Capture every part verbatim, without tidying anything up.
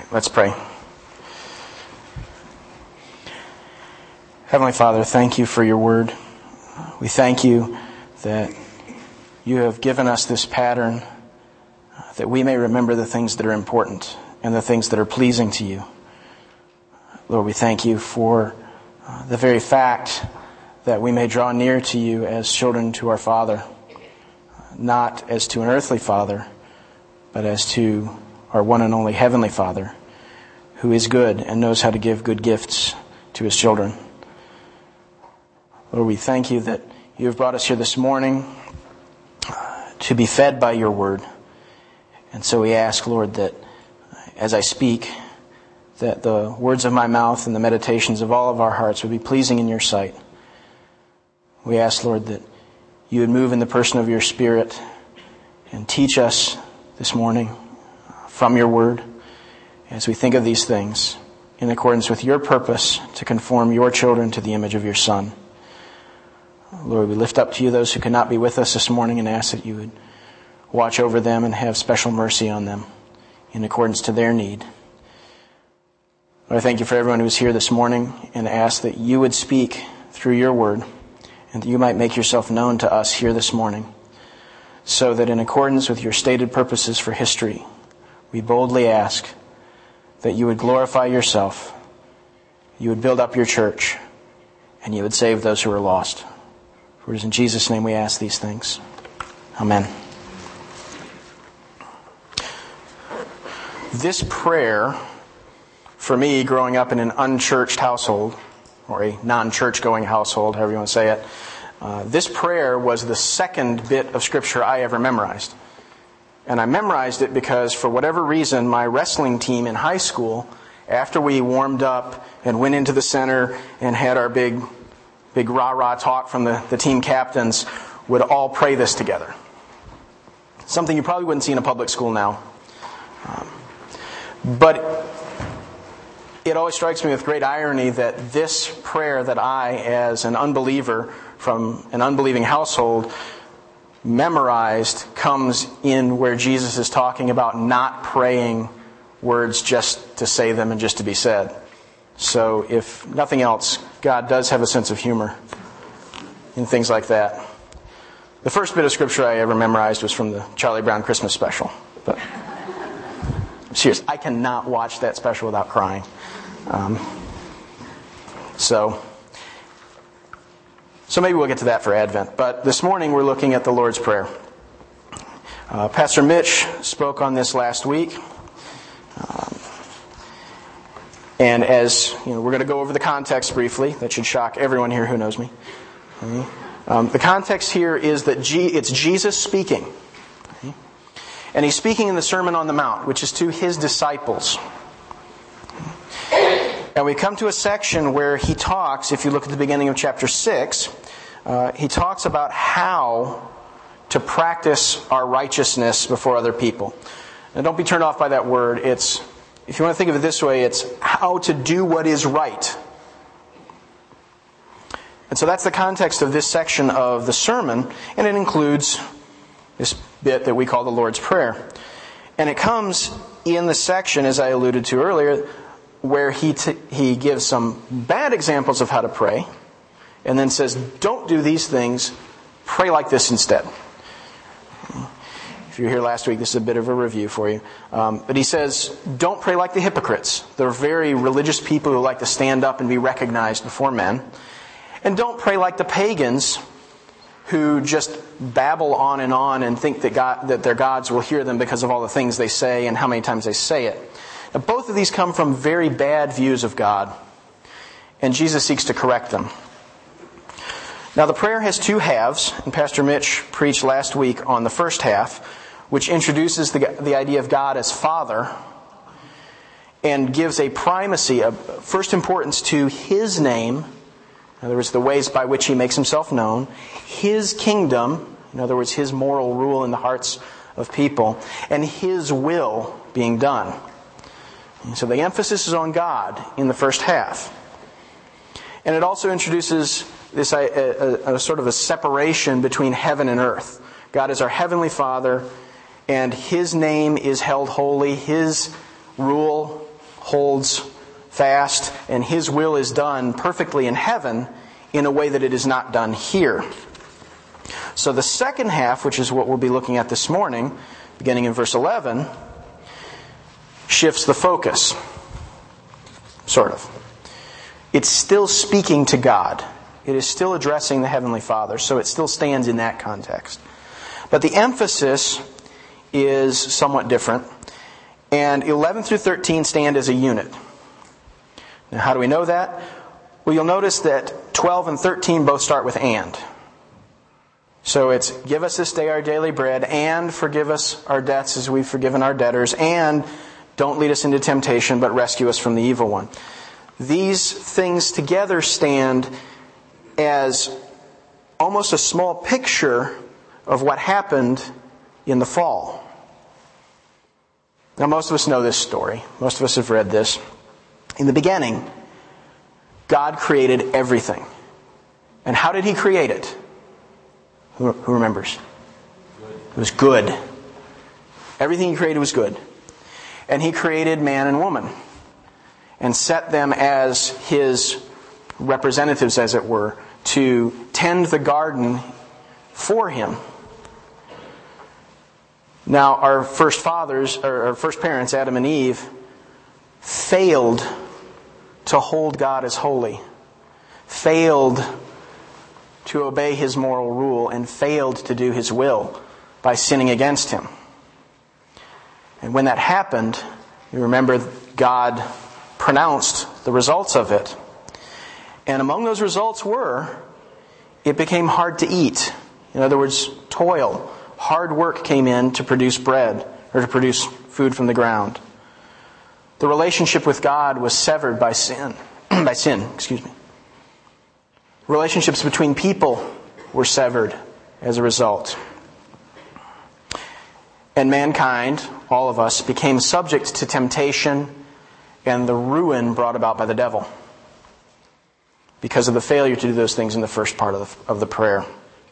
Let's pray. Heavenly Father, thank you for your word. We thank you that you have given us this pattern that we may remember the things that are important and the things that are pleasing to you. Lord, we thank you for the very fact that we may draw near to you as children to our Father, not as to an earthly father, but as to our one and only Heavenly Father, who is good and knows how to give good gifts to his children. Lord, we thank you that you have brought us here this morning to be fed by your word. And so we ask, Lord, that as I speak, that the words of my mouth and the meditations of all of our hearts would be pleasing in your sight. We ask, Lord, that you would move in the person of your Spirit and teach us this morning from your word as we think of these things in accordance with your purpose to conform your children to the image of your Son. Lord, we lift up to you those who cannot be with us this morning and ask that you would watch over them and have special mercy on them in accordance to their need. Lord, I thank you for everyone who is here this morning and ask that you would speak through your word and that you might make yourself known to us here this morning so that in accordance with your stated purposes for history, we boldly ask that you would glorify yourself, you would build up your church, and you would save those who are lost. For it is in Jesus' name we ask these things. Amen. This prayer, for me, growing up in an unchurched household, or a non-church going household, however you want to say it, uh, this prayer was the second bit of Scripture I ever memorized. And I memorized it because, for whatever reason, my wrestling team in high school, after we warmed up and went into the center and had our big, big rah-rah talk from the, the team captains, would all pray this together. Something you probably wouldn't see in a public school now. Um, but it always strikes me with great irony that this prayer that I, as an unbeliever from an unbelieving household, memorized comes in where Jesus is talking about not praying words just to say them and just to be said. So if nothing else, God does have a sense of humor in things like that. The first bit of Scripture I ever memorized was from the Charlie Brown Christmas special. But I'm serious, I cannot watch that special without crying. Um, so... So maybe we'll get to that for Advent. But this morning we're looking at the Lord's Prayer. Uh, Pastor Mitch spoke on this last week. Um, and as you know, we're going to go over the context briefly. That should shock everyone here who knows me. Okay. Um, the context here is that G- it's Jesus speaking. Okay. And he's speaking in the Sermon on the Mount, which is to his disciples. And we come to a section where he talks, if you look at the beginning of chapter six, uh, he talks about how to practice our righteousness before other people. Now don't be turned off by that word. It's, if you want to think of it this way, it's how to do what is right. And so that's the context of this section of the sermon, and it includes this bit that we call the Lord's Prayer. And it comes in the section, as I alluded to earlier, where he t- he gives some bad examples of how to pray, and then says, don't do these things, pray like this instead. If you were here last week, this is a bit of a review for you. Um, but he says, don't pray like the hypocrites. They're very religious people who like to stand up and be recognized before men. And don't pray like the pagans who just babble on and on and think that God, that their gods will hear them because of all the things they say and how many times they say it. Now, both of these come from very bad views of God, and Jesus seeks to correct them. Now, the prayer has two halves, and Pastor Mitch preached last week on the first half, which introduces the, the idea of God as Father and gives a primacy, a first importance to His name, in other words, the ways by which He makes Himself known, His kingdom, in other words, His moral rule in the hearts of people, and His will being done. So the emphasis is on God in the first half. And it also introduces this a, a, a sort of a separation between heaven and earth. God is our Heavenly Father, and His name is held holy. His rule holds fast, and His will is done perfectly in heaven in a way that it is not done here. So the second half, which is what we'll be looking at this morning, beginning in verse eleven, shifts the focus. Sort of. It's still speaking to God. It is still addressing the Heavenly Father, so it still stands in that context. But the emphasis is somewhat different, and eleven through thirteen stand as a unit. Now, how do we know that? Well, you'll notice that twelve and thirteen both start with and. So it's, give us this day our daily bread, and forgive us our debts as we've forgiven our debtors, and don't lead us into temptation, but rescue us from the evil one. These things together stand as almost a small picture of what happened in the fall. Now, most of us know this story. Most of us have read this. In the beginning, God created everything. And how did He create it? Who, who remembers? Good. It was good. Everything He created was good. And He created man and woman and set them as His representatives, as it were, to tend the garden for Him. Now, our first fathers, or our first parents, Adam and Eve, failed to hold God as holy, failed to obey His moral rule, and failed to do His will by sinning against Him. And when that happened, you remember God pronounced the results of it. And among those results were, it became hard to eat. In other words, toil. Hard work came in to produce bread, or to produce food from the ground. The relationship with God was severed by sin. by sin, excuse me. Relationships between people were severed as a result. And mankind, all of us, became subject to temptation and the ruin brought about by the devil because of the failure to do those things in the first part of the, of the prayer.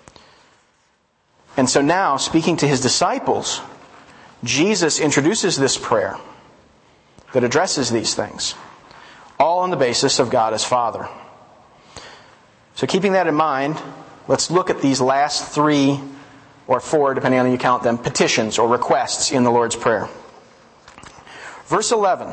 And so now, speaking to His disciples, Jesus introduces this prayer that addresses these things, all on the basis of God as Father. So keeping that in mind, let's look at these last three or four, depending on how you count them, petitions or requests in the Lord's Prayer. Verse eleven.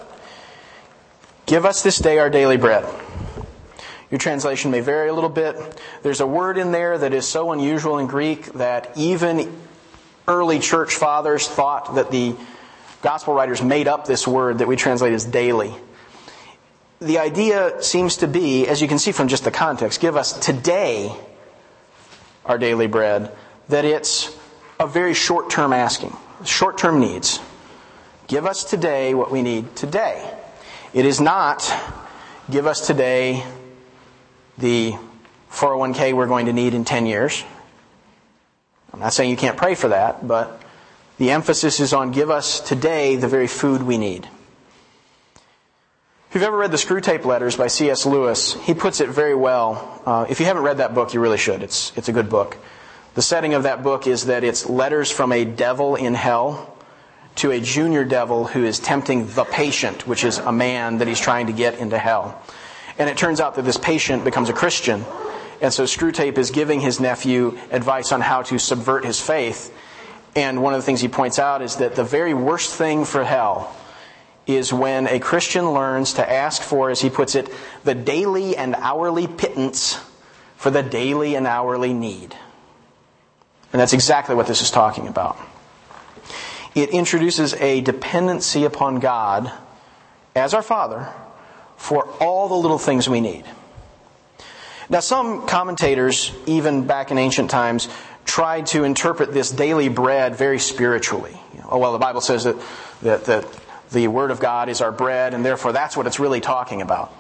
Give us this day our daily bread. Your translation may vary a little bit. There's a word in there that is so unusual in Greek that even early church fathers thought that the gospel writers made up this word that we translate as daily. The idea seems to be, as you can see from just the context, give us today our daily bread, that it's a very short-term asking, short-term needs. Give us today what we need today. It is not, give us today the four oh one k we're going to need in ten years. I'm not saying you can't pray for that, but the emphasis is on give us today the very food we need. If you've ever read the Screwtape Letters by C S Lewis, he puts it very well. Uh, if you haven't read that book, you really should. It's it's a good book. The setting of that book is that it's letters from a devil in hell to a junior devil who is tempting the patient, which is a man that he's trying to get into hell. And it turns out that this patient becomes a Christian. And so Screwtape is giving his nephew advice on how to subvert his faith. And one of the things he points out is that the very worst thing for hell is when a Christian learns to ask for, as he puts it, the daily and hourly pittance for the daily and hourly need. And that's exactly what this is talking about. It introduces a dependency upon God as our Father for all the little things we need. Now, some commentators, even back in ancient times, tried to interpret this daily bread very spiritually. You know, oh, well, the Bible says that, that, that the Word of God is our bread, and therefore that's what it's really talking about.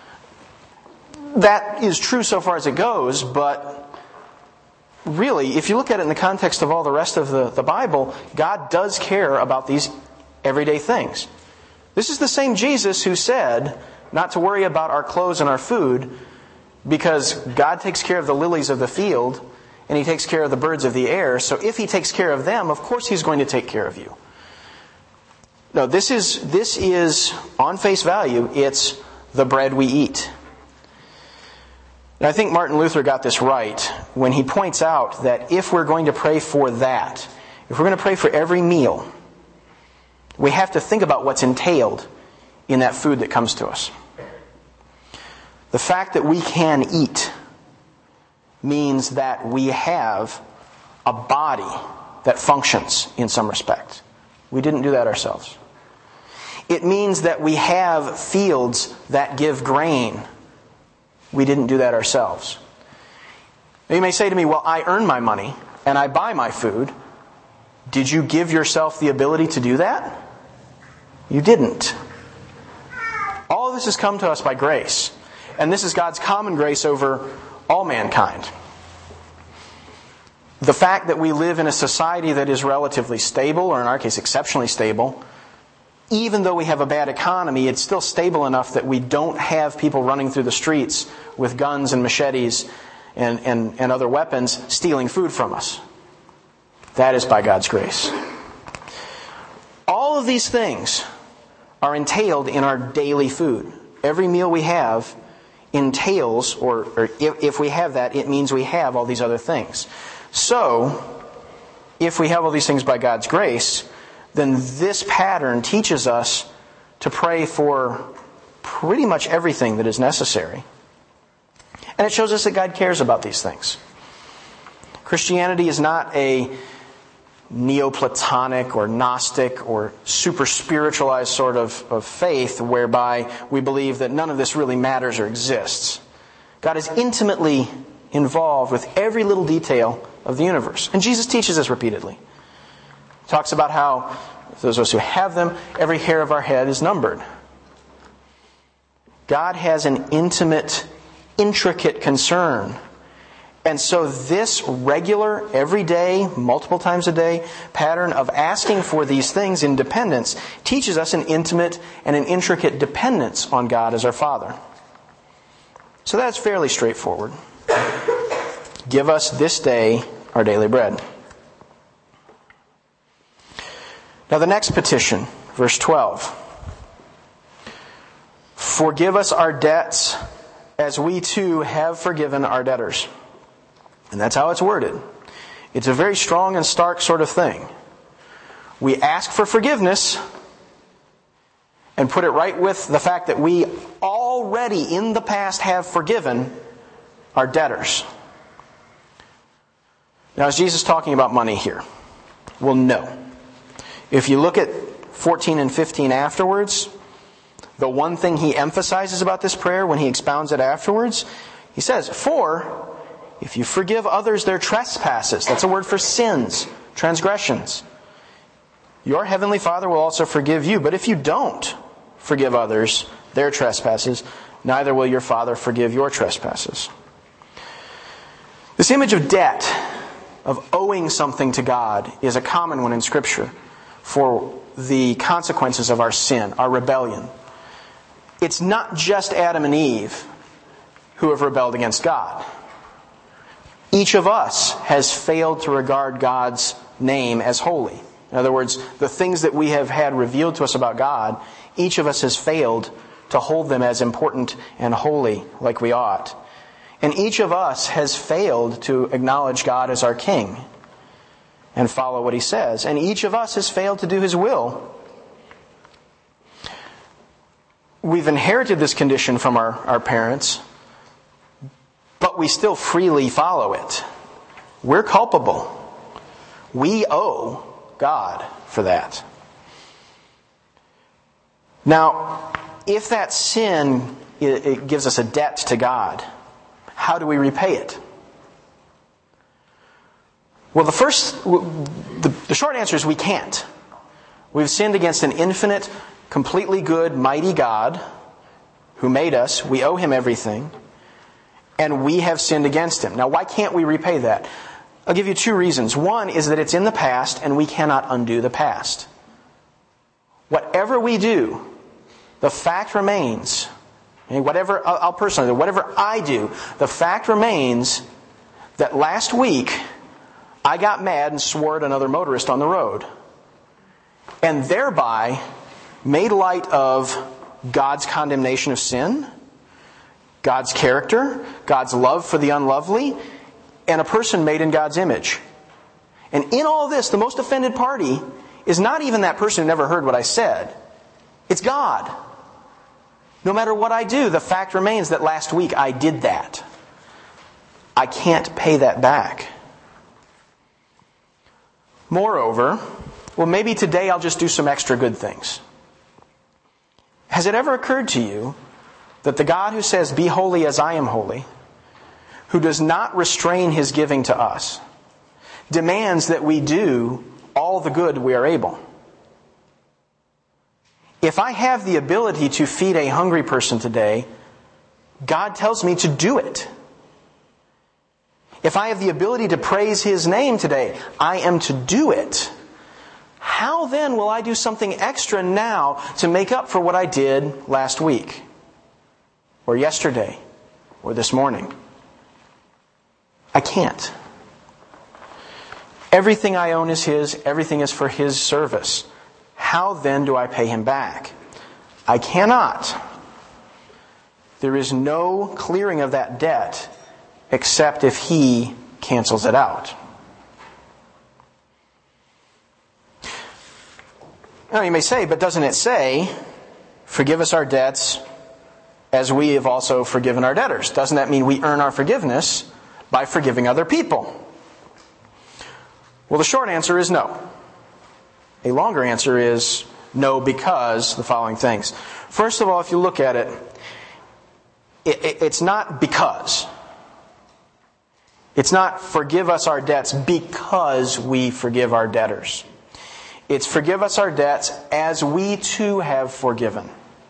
That is true so far as it goes, but really, if you look at it in the context of all the rest of the, the Bible, God does care about these everyday things. This is the same Jesus who said not to worry about our clothes and our food because God takes care of the lilies of the field and He takes care of the birds of the air. So if He takes care of them, of course He's going to take care of you. No, this is, this is on on face value, it's the bread we eat. And I think Martin Luther got this right when he points out that if we're going to pray for that, if we're going to pray for every meal, we have to think about what's entailed in that food that comes to us. The fact that we can eat means that we have a body that functions in some respect. We didn't do that ourselves. It means that we have fields that give grain. We didn't do that ourselves. Now you may say to me, well, I earn my money and I buy my food. Did you give yourself the ability to do that? You didn't. All of this has come to us by grace. And this is God's common grace over all mankind. The fact that we live in a society that is relatively stable, or in our case exceptionally stable, even though we have a bad economy, it's still stable enough that we don't have people running through the streets with guns and machetes and, and, and other weapons stealing food from us. That is by God's grace. All of these things are entailed in our daily food. Every meal we have entails, or, or if, if we have that, it means we have all these other things. So, if we have all these things by God's grace, then this pattern teaches us to pray for pretty much everything that is necessary. And it shows us that God cares about these things. Christianity is not a Neoplatonic or Gnostic or super spiritualized sort of, of faith whereby we believe that none of this really matters or exists. God is intimately involved with every little detail of the universe. And Jesus teaches this repeatedly. He talks about how, those of us who have them, every hair of our head is numbered. God has an intimate, intricate concern. And so this regular, everyday, multiple times a day pattern of asking for these things in dependence teaches us an intimate and an intricate dependence on God as our Father. So that's fairly straightforward. Give us this day our daily bread. Now the next petition, verse twelve. Forgive us our debts as we too have forgiven our debtors. And that's how it's worded. It's a very strong and stark sort of thing. We ask for forgiveness and put it right with the fact that we already in the past have forgiven our debtors. Now, is Jesus talking about money here? Well, no. If you look at fourteen and fifteen afterwards, the one thing he emphasizes about this prayer when he expounds it afterwards, he says, for if you forgive others their trespasses, that's a word for sins, transgressions, your heavenly Father will also forgive you. But if you don't forgive others their trespasses, neither will your Father forgive your trespasses. This image of debt, of owing something to God, is a common one in Scripture for the consequences of our sin, our rebellion. It's not just Adam and Eve who have rebelled against God. Each of us has failed to regard God's name as holy. In other words, the things that we have had revealed to us about God, each of us has failed to hold them as important and holy like we ought. And each of us has failed to acknowledge God as our King and follow what He says. And each of us has failed to do His will. We've inherited this condition from our, our parents, but we still freely follow it. We're culpable. We owe God for that. Now, if that sin it, it gives us a debt to God, how do we repay it? Well, the first, the, the short answer is we can't. We've sinned against an infinite, completely good, mighty God who made us. We owe Him everything. And we have sinned against Him. Now, why can't we repay that? I'll give you two reasons. One is that it's in the past and we cannot undo the past. Whatever we do, the fact remains, and whatever, I'll personally, whatever I do, the fact remains that last week I got mad and swore at another motorist on the road. And thereby made light of God's condemnation of sin, God's character, God's love for the unlovely, and a person made in God's image. And in all this, the most offended party is not even that person who never heard what I said. It's God. No matter what I do, the fact remains that last week I did that. I can't pay that back. Moreover, well, maybe today I'll just do some extra good things. Has it ever occurred to you that the God who says, "Be holy as I am holy," who does not restrain His giving to us, demands that we do all the good we are able? If I have the ability to feed a hungry person today, God tells me to do it. If I have the ability to praise His name today, I am to do it. How then will I do something extra now to make up for what I did last week, or yesterday, or this morning? I can't. Everything I own is His. Everything is for His service. How then do I pay Him back? I cannot. There is no clearing of that debt except if He cancels it out. Now you may say, but doesn't it say, forgive us our debts as we have also forgiven our debtors? Doesn't that mean we earn our forgiveness by forgiving other people? Well, the short answer is no. A longer answer is no, because the following things. First of all, if you look at it, it, it it's not because. It's not forgive us our debts because we forgive our debtors. It's forgive us our debts as we too have forgiven.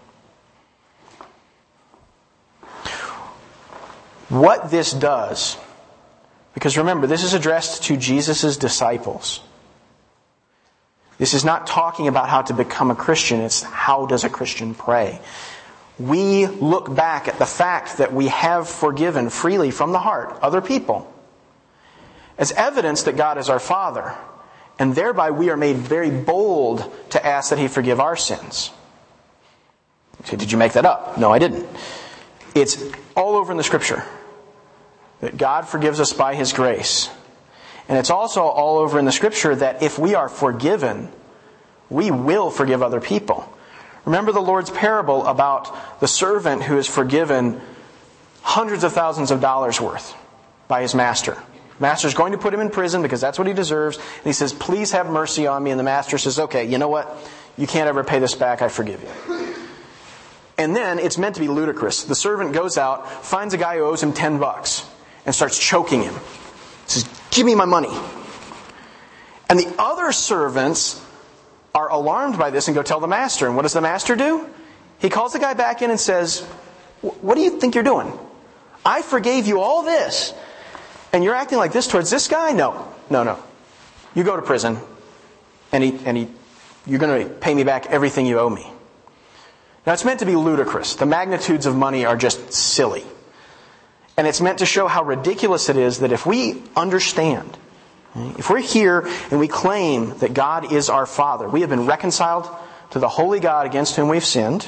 What this does, because remember, this is addressed to Jesus' disciples. This is not talking about how to become a Christian. It's how does a Christian pray. We look back at the fact that we have forgiven freely from the heart other people as evidence that God is our Father. And thereby we are made very bold to ask that He forgive our sins. You say, did you make that up? No, I didn't. It's all over in the Scripture that God forgives us by His grace. And it's also all over in the Scripture that if we are forgiven, we will forgive other people. Remember the Lord's parable about the servant who is forgiven hundreds of thousands of dollars worth by his master. Master's going to put him in prison because that's what he deserves. And he says, please have mercy on me. And the master says, okay, you know what? You can't ever pay this back. I forgive you. And then it's meant to be ludicrous. The servant goes out, finds a guy who owes him ten bucks, and starts choking him. He says, give me my money. And the other servants are alarmed by this and go tell the master. And what does the master do? He calls the guy back in and says, what do you think you're doing? I forgave you all this. And you're acting like this towards this guy? No, no, no. You go to prison, and he, and he, you're going to pay me back everything you owe me. Now, it's meant to be ludicrous. The magnitudes of money are just silly. And it's meant to show how ridiculous it is that if we understand, if we're here and we claim that God is our Father, we have been reconciled to the holy God against whom we've sinned,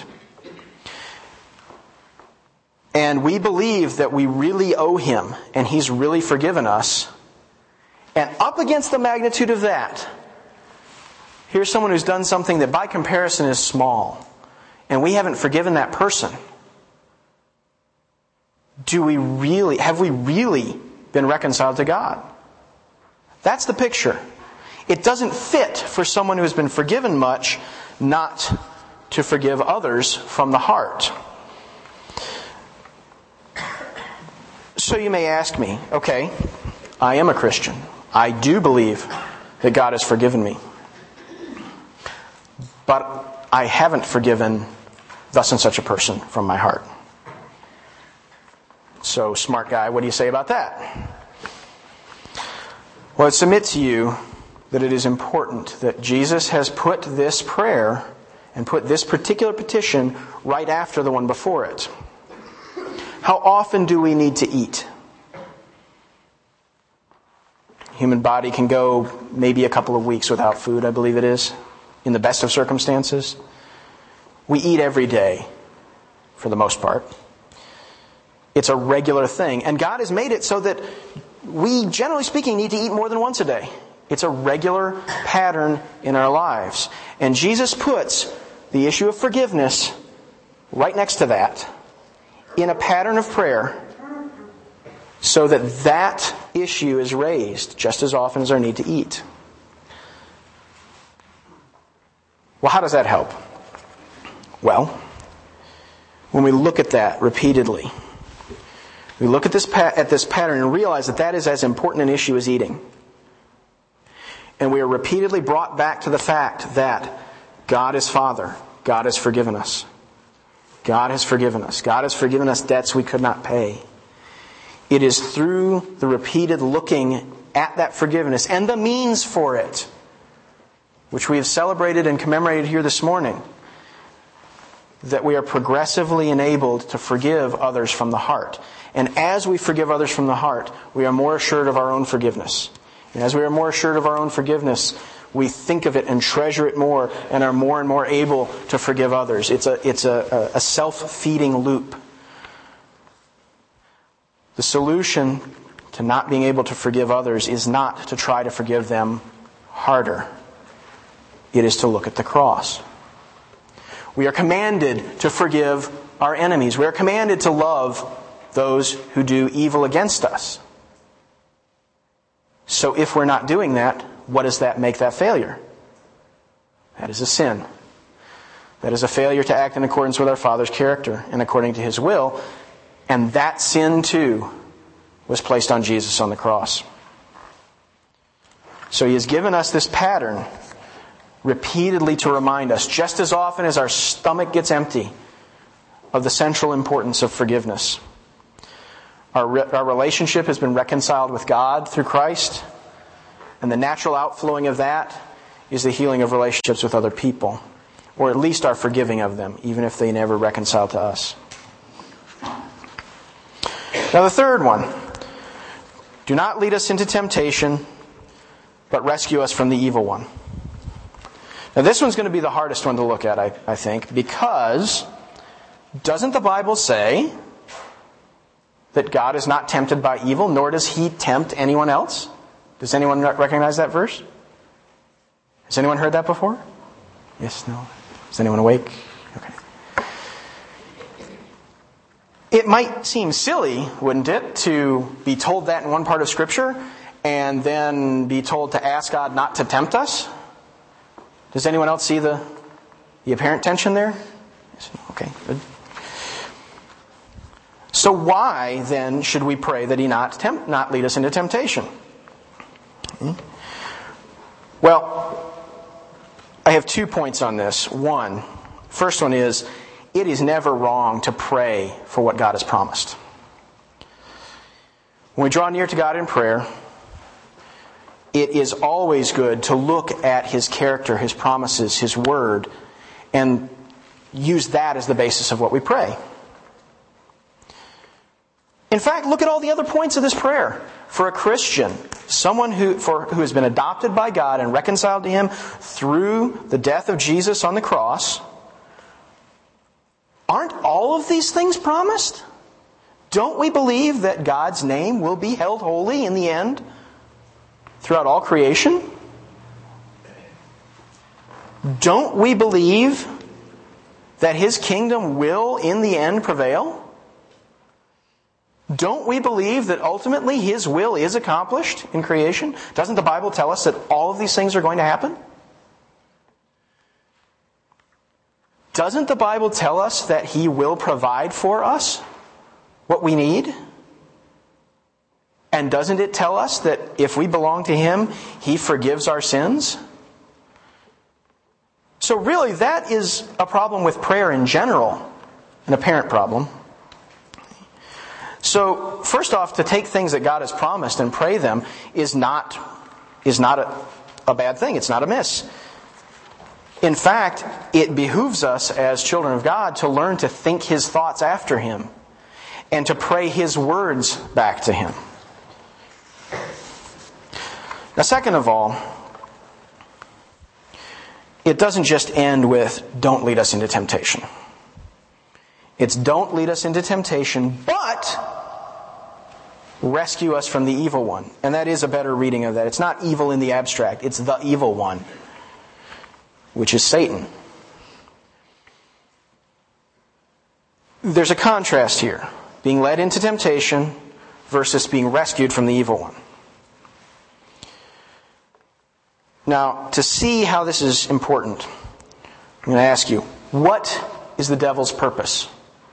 and we believe that we really owe Him and He's really forgiven us, and up against the magnitude of that, here's someone who's done something that by comparison is small, and we haven't forgiven that person. Do we really, have we really been reconciled to God? That's the picture. It doesn't fit for someone who has been forgiven much not to forgive others from the heart. So you may ask me, okay, I am a Christian. I do believe that God has forgiven me. But I haven't forgiven thus and such a person from my heart. So, smart guy, what do you say about that? Well, I submit to you that it is important that Jesus has put this prayer and put this particular petition right after the one before it. How often do we need to eat? Human body can go maybe a couple of weeks without food, I believe it is, in the best of circumstances. We eat every day, for the most part. It's a regular thing. And God has made it so that we, generally speaking, need to eat more than once a day. It's a regular pattern in our lives. And Jesus puts the issue of forgiveness right next to that in a pattern of prayer so that that issue is raised just as often as our need to eat. Well, how does that help? Well, when we look at that repeatedly, we look at this pa- at this pattern and realize that that is as important an issue as eating. And we are repeatedly brought back to the fact that God is Father. God has forgiven us. God has forgiven us. God has forgiven us debts we could not pay. It is through the repeated looking at that forgiveness and the means for it, which we have celebrated and commemorated here this morning, that we are progressively enabled to forgive others from the heart. And as we forgive others from the heart, we are more assured of our own forgiveness. And as we are more assured of our own forgiveness, we think of it and treasure it more and are more and more able to forgive others. It's a, it's a, a self-feeding loop. The solution to not being able to forgive others is not to try to forgive them harder. It is to look at the cross. We are commanded to forgive our enemies. We are commanded to love those who do evil against us. So if we're not doing that, what does that make that failure? That is a sin. That is a failure to act in accordance with our Father's character and according to His will. And that sin too was placed on Jesus on the cross. So He has given us this pattern repeatedly to remind us, just as often as our stomach gets empty, of the central importance of forgiveness. Our, re- our relationship has been reconciled with God through Christ, and the natural outflowing of that is the healing of relationships with other people, or at least our forgiving of them, even if they never reconcile to us. Now the third one, do not lead us into temptation, but rescue us from the evil one. Now this one's going to be the hardest one to look at, I, I think, because doesn't the Bible say that God is not tempted by evil, nor does He tempt anyone else? Does anyone recognize that verse? Has anyone heard that before? Yes, no? Is anyone awake? Okay. It might seem silly, wouldn't it, to be told that in one part of Scripture and then be told to ask God not to tempt us? Does anyone else see the, the apparent tension there? Yes, no? Okay, good. So why, then, should we pray that He not tempt, not lead us into temptation? Hmm? Well, I have two points on this. One, first one is, it is never wrong to pray for what God has promised. When we draw near to God in prayer, it is always good to look at His character, His promises, His word, and use that as the basis of what we pray. In fact, look at all the other points of this prayer. For a Christian, someone who, for, who has been adopted by God and reconciled to Him through the death of Jesus on the cross, aren't all of these things promised? Don't we believe that God's name will be held holy in the end throughout all creation? Don't we believe that His kingdom will in the end prevail? Don't we believe that ultimately His will is accomplished in creation? Doesn't the Bible tell us that all of these things are going to happen? Doesn't the Bible tell us that He will provide for us what we need? And doesn't it tell us that if we belong to Him, He forgives our sins? So really, that is a problem with prayer in general, an apparent problem. So, first off, to take things that God has promised and pray them is not, is not a, a bad thing. It's not amiss. In fact, it behooves us as children of God to learn to think His thoughts after Him and to pray His words back to Him. Now, second of all, it doesn't just end with, don't lead us into temptation. It's don't lead us into temptation, but rescue us from the evil one. And that is a better reading of that. It's not evil in the abstract. It's the evil one, which is Satan. There's a contrast here. Being led into temptation versus being rescued from the evil one. Now, to see how this is important, I'm going to ask you, what is the devil's purpose?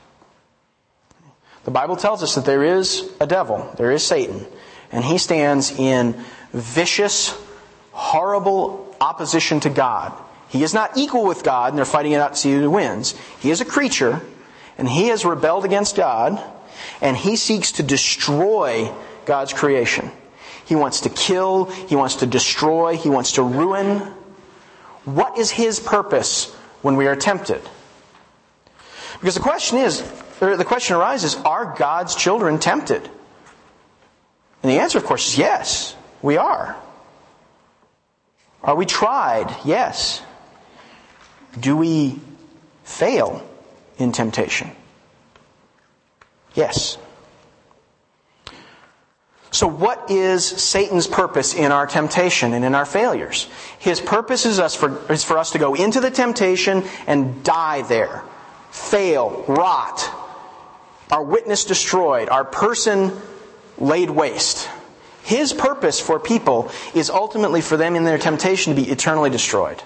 The Bible tells us that there is a devil, there is Satan, and he stands in vicious, horrible opposition to God. He is not equal with God, and they're fighting it out to see who wins. He is a creature, and he has rebelled against God, and he seeks to destroy God's creation. He wants to kill, he wants to destroy, he wants to ruin. What is his purpose when we are tempted? Because the question is, or the question arises, are God's children tempted? And the answer, of course, is yes, we are. Are we tried? Yes. Do we fail in temptation? Yes. So what is Satan's purpose in our temptation and in our failures? His purpose is, us for, is for us to go into the temptation and die there. Fail, rot, our witness destroyed, our person laid waste. His purpose for people is ultimately for them in their temptation to be eternally destroyed.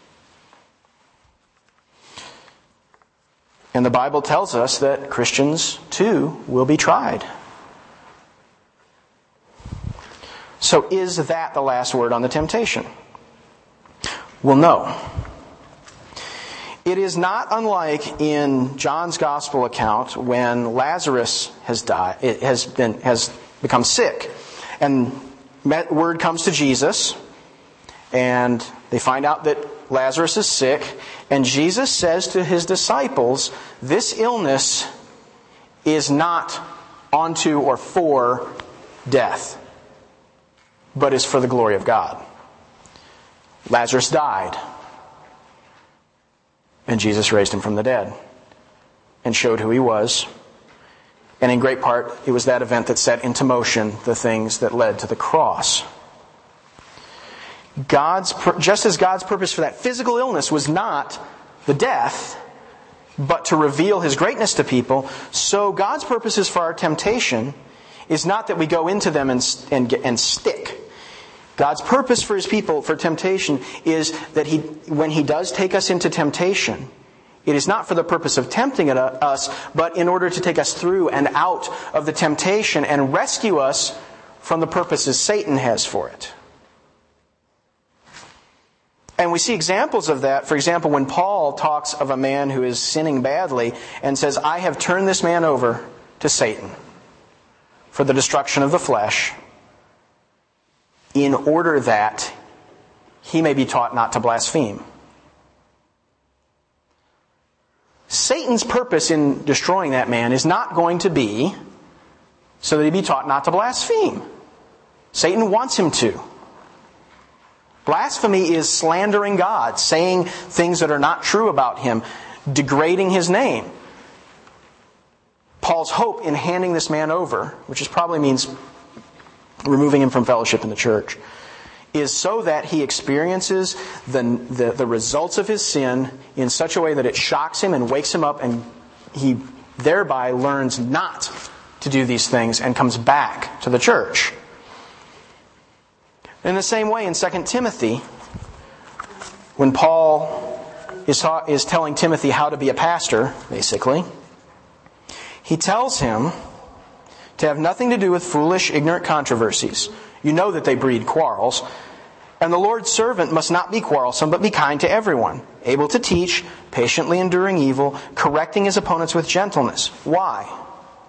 And the Bible tells us that Christians, too, will be tried. So is that the last word on the temptation? Well, no. It is not unlike in John's Gospel account when Lazarus has died, it has been has become sick, and word comes to Jesus, and they find out that Lazarus is sick, and Jesus says to his disciples, "This illness is not unto or for death, but is for the glory of God." Lazarus died, and Jesus raised him from the dead and showed who he was. And in great part, it was that event that set into motion the things that led to the cross. God's, just as God's purpose for that physical illness was not the death, but to reveal His greatness to people, so God's purposes for our temptation is not that we go into them and, and, and stick. God's purpose for His people, for temptation, is that He, when He does take us into temptation, it is not for the purpose of tempting us, but in order to take us through and out of the temptation and rescue us from the purposes Satan has for it. And we see examples of that. For example, when Paul talks of a man who is sinning badly and says, "I have turned this man over to Satan for the destruction of the flesh, in order that he may be taught not to blaspheme." Satan's purpose in destroying that man is not going to be so that he be taught not to blaspheme. Satan wants him to. Blasphemy is slandering God, saying things that are not true about Him, degrading His name. Paul's hope in handing this man over, which is probably means removing him from fellowship in the church, is so that he experiences the, the, the results of his sin in such a way that it shocks him and wakes him up, and he thereby learns not to do these things and comes back to the church. In the same way, in Second Timothy, when Paul is, is telling Timothy how to be a pastor, basically, he tells him to have nothing to do with foolish, ignorant controversies. You know that they breed quarrels. And the Lord's servant must not be quarrelsome, but be kind to everyone, able to teach, patiently enduring evil, correcting his opponents with gentleness. Why?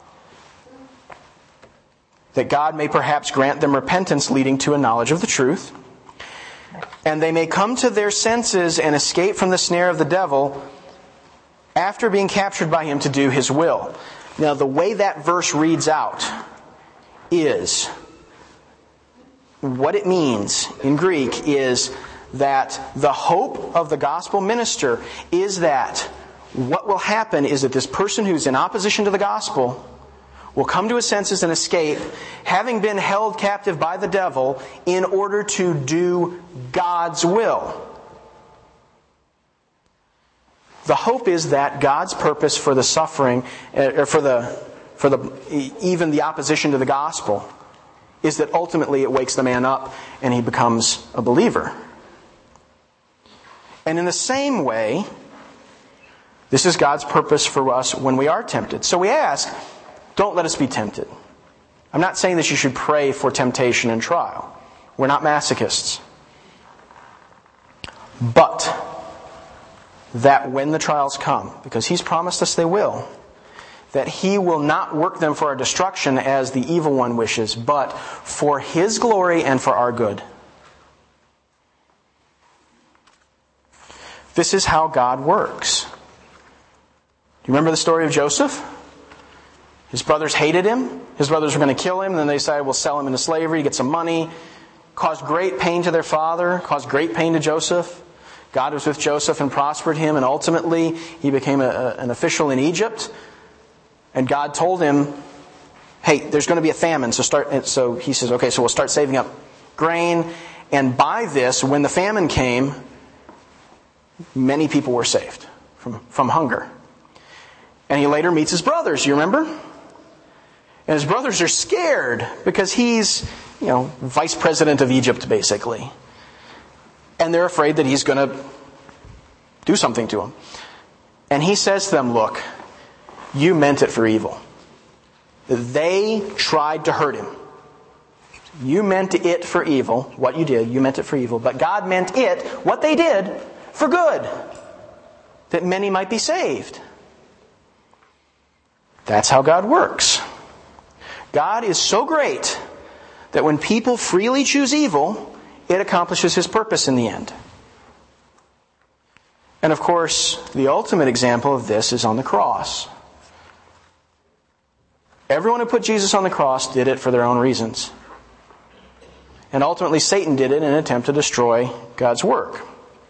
That God may perhaps grant them repentance leading to a knowledge of the truth, and they may come to their senses and escape from the snare of the devil after being captured by him to do his will. Now, the way that verse reads out is, what it means in Greek is that the hope of the gospel minister is that what will happen is that this person who's in opposition to the gospel will come to his senses and escape, having been held captive by the devil in order to do God's will. The hope is that God's purpose for the suffering, or for the, for the, even the opposition to the gospel, is that ultimately it wakes the man up and he becomes a believer. And in the same way, this is God's purpose for us when we are tempted. So we ask, don't let us be tempted. I'm not saying that you should pray for temptation and trial. We're not masochists. But that when the trials come, because He's promised us they will, that He will not work them for our destruction as the evil one wishes, but for His glory and for our good. This is how God works. Do you remember the story of Joseph? His brothers hated him. His brothers were going to kill him. And then they decided, we'll sell him into slavery, get some money. Caused great pain to their father. Caused great pain to Joseph. God was with Joseph and prospered him. And ultimately, he became a, a, an official in Egypt. And God told him, hey, there's going to be a famine. So start. So he says, okay, so we'll start saving up grain. And by this, when the famine came, many people were saved from, from hunger. And he later meets his brothers, you remember? And his brothers are scared because he's, you know, vice president of Egypt, basically. And they're afraid that he's going to do something to them. And he says to them, look, you meant it for evil. They tried to hurt him. You meant it for evil. What you did, you meant it for evil. But God meant it, what they did, for good. That many might be saved. That's how God works. God is so great that when people freely choose evil, it accomplishes His purpose in the end. And of course, the ultimate example of this is on the cross. Everyone who put Jesus on the cross did it for their own reasons. And ultimately, Satan did it in an attempt to destroy God's work.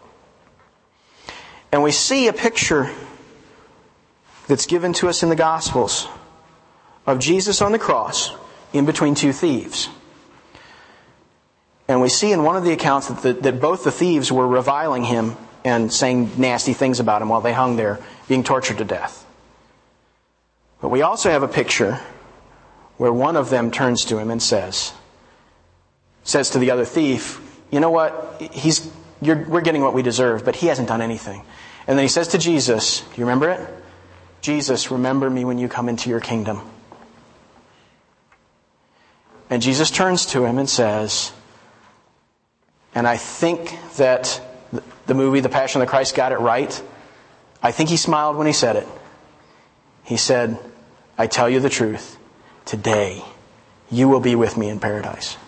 And we see a picture that's given to us in the Gospels of Jesus on the cross in between two thieves. And we see in one of the accounts that, the, that both the thieves were reviling him and saying nasty things about him while they hung there, being tortured to death. But we also have a picture where one of them turns to him and says, says to the other thief, you know what, he's, you're, we're getting what we deserve, but he hasn't done anything. And then he says to Jesus, do you remember it? Jesus, remember me when you come into your kingdom. And Jesus turns to him and says, and I think that the movie The Passion of the Christ got it right. I think he smiled when he said it. He said, I tell you the truth. Today, you will be with me in paradise.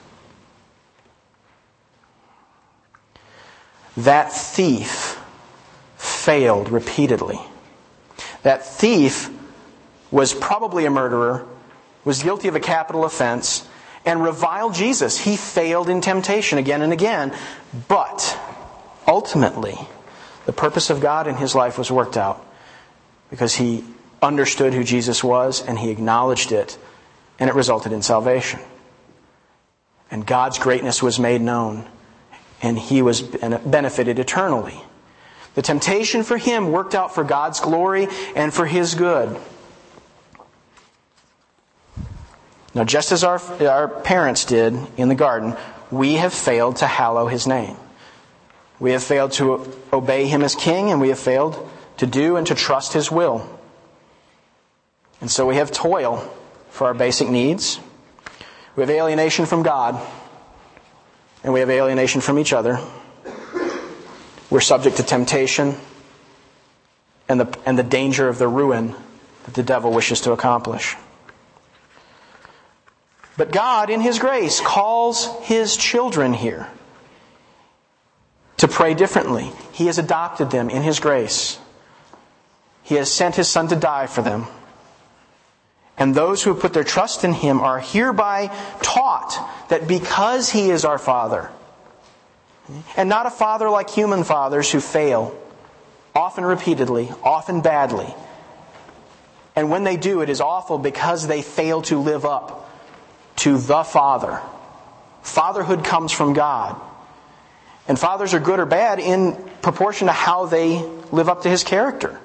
That thief failed repeatedly. That thief was probably a murderer, was guilty of a capital offense, and reviled Jesus. He failed in temptation again and again. But ultimately, the purpose of God in his life was worked out because he understood who Jesus was and he acknowledged it, and it resulted in salvation. And God's greatness was made known, and he was benefited eternally. The temptation for him worked out for God's glory and for his good. Now, just as our, our parents did in the garden, we have failed to hallow his name. We have failed to obey him as king, and we have failed to do and to trust his will. And so we have toil for our basic needs. We have alienation from God, and we have alienation from each other. We're subject to temptation and the, and the danger of the ruin that the devil wishes to accomplish. But God, in His grace, calls His children here to pray differently. He has adopted them in His grace. He has sent His Son to die for them. And those who have put their trust in Him are hereby taught that because He is our Father, And not a father like human fathers who fail, often repeatedly, often badly. And when they do, it is awful because they fail to live up to the Father. Fatherhood comes from God. And fathers are good or bad in proportion to how they live up to His character.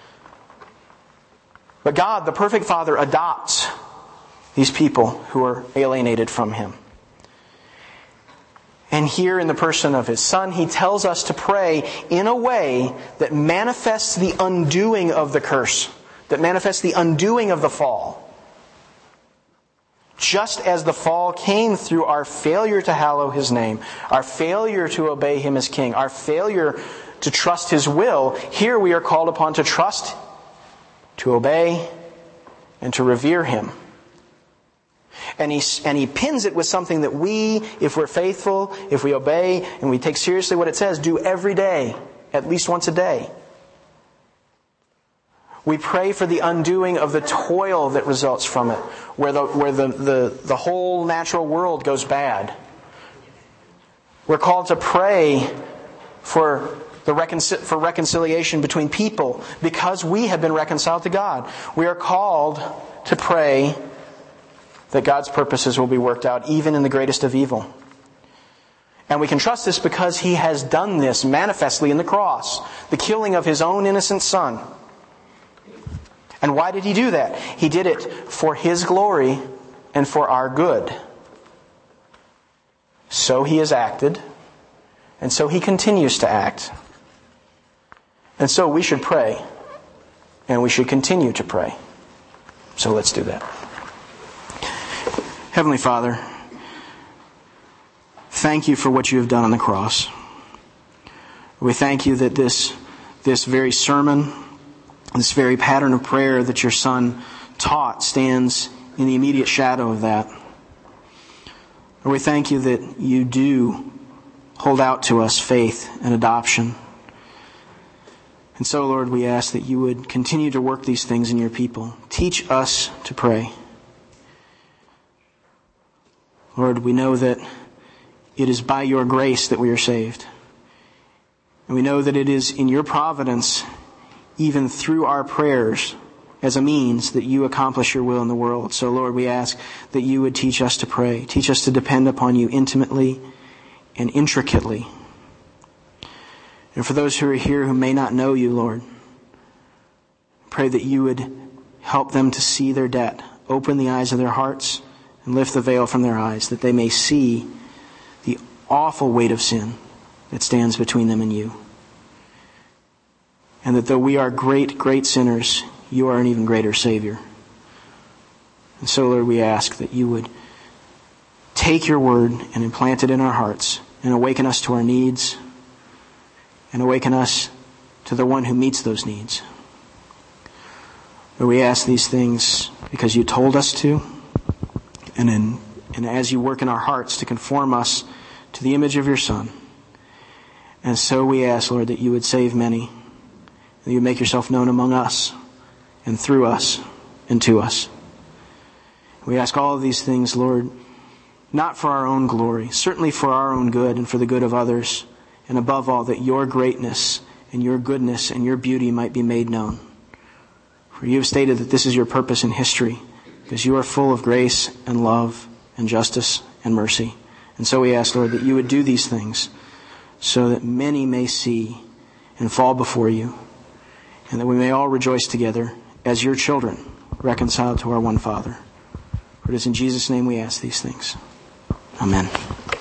But God, the perfect Father, adopts these people who are alienated from Him. And here in the person of His Son, He tells us to pray in a way that manifests the undoing of the curse, that manifests the undoing of the fall. Just as the fall came through our failure to hallow His name, our failure to obey Him as King, our failure to trust His will, here we are called upon to trust, to obey, and to revere Him. And he, and he pins it with something that we, if we're faithful, if we obey, and we take seriously what it says, do every day, at least once a day. We pray for the undoing of the toil that results from it, where the where the, the, the whole natural world goes bad. We're called to pray for the reconcil- for reconciliation between people because we have been reconciled to God. We are called to pray that God's purposes will be worked out even in the greatest of evil. And we can trust this because He has done this manifestly in the cross, the killing of His own innocent Son. And why did He do that? He did it for His glory and for our good. So He has acted, and so He continues to act. And so we should pray, and we should continue to pray. So let's do that. Heavenly Father, thank You for what You have done on the cross. We thank You that this, this very sermon, this very pattern of prayer that Your Son taught stands in the immediate shadow of that. Lord, we thank You that You do hold out to us faith and adoption. And so, Lord, we ask that You would continue to work these things in Your people. Teach us to pray. Lord, we know that it is by Your grace that we are saved. And we know that it is in Your providence, even through our prayers, as a means that You accomplish Your will in the world. So, Lord, we ask that You would teach us to pray. Teach us to depend upon You intimately and intricately. And for those who are here who may not know You, Lord, pray that You would help them to see their debt. Open the eyes of their hearts and lift the veil from their eyes, that they may see the awful weight of sin that stands between them and You. And that though we are great, great sinners, You are an even greater Savior. And so, Lord, we ask that You would take Your word and implant it in our hearts and awaken us to our needs and awaken us to the one who meets those needs. Lord, we ask these things because You told us to, and, in, and as You work in our hearts to conform us to the image of Your Son. And so we ask, Lord, that You would save many, that You would make Yourself known among us and through us and to us. We ask all of these things, Lord, not for our own glory, certainly for our own good and for the good of others, and above all, that Your greatness and Your goodness and Your beauty might be made known. For You have stated that this is Your purpose in history, because You are full of grace and love and justice and mercy. And so we ask, Lord, that You would do these things so that many may see and fall before You, and that we may all rejoice together as Your children, reconciled to our one Father. For it is in Jesus' name we ask these things. Amen.